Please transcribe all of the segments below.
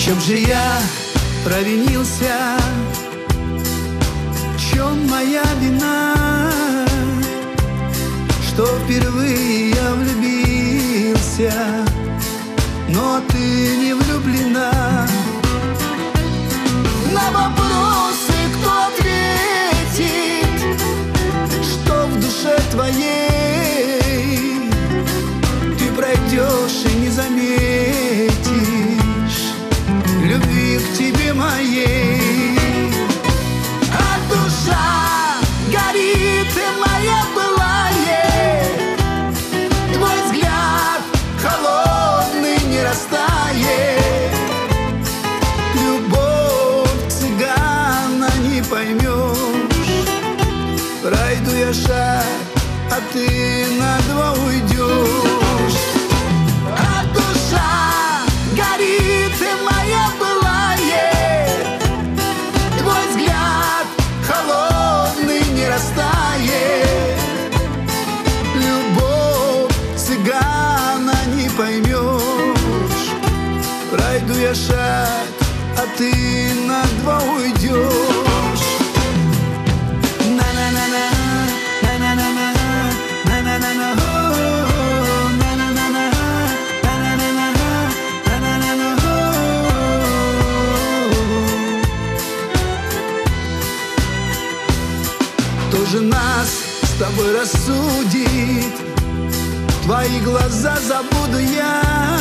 чем же я провинился? В чем моя вина, что впервые я влюбился, но ты не влюблена? На вопросы кто ответит, что в душе твоей ты пройдешь и не заметишь любви к тебе моей. А душа горит, и моя былая, твой взгляд холодный не растает. Любовь цыгана не поймешь. Пройду я шаг, а ты на два уйдешь. А душа горит, и моя былая, твой взгляд холодный не растает. Любовь цыгана не поймешь. Пройду я шаг, а ты на два уйдешь. На-на-на-на, на-на-на-на, на-на-на-на, на-на-на-на, на-на-на-на, на-на-на-на. Кто же нас с тобой рассудит? Твои глаза забуду я,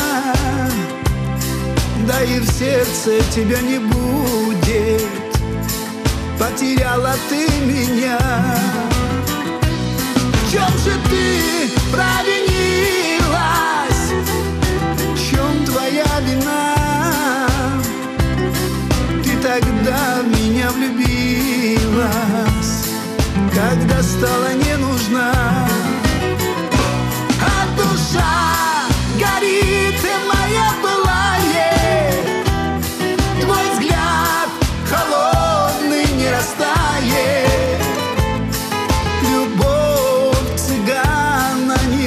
да и в сердце тебя не будет. Потеряла ты меня. В чем же ты провинилась? В чем твоя вина? Ты тогда в меня влюбилась, когда стала не нужна. А душа горит, и моя былая, твой взгляд холодный не растает. Любовь цыгана не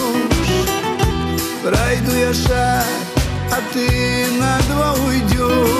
поймешь. Пройду я шаг, а ты на два уйдешь.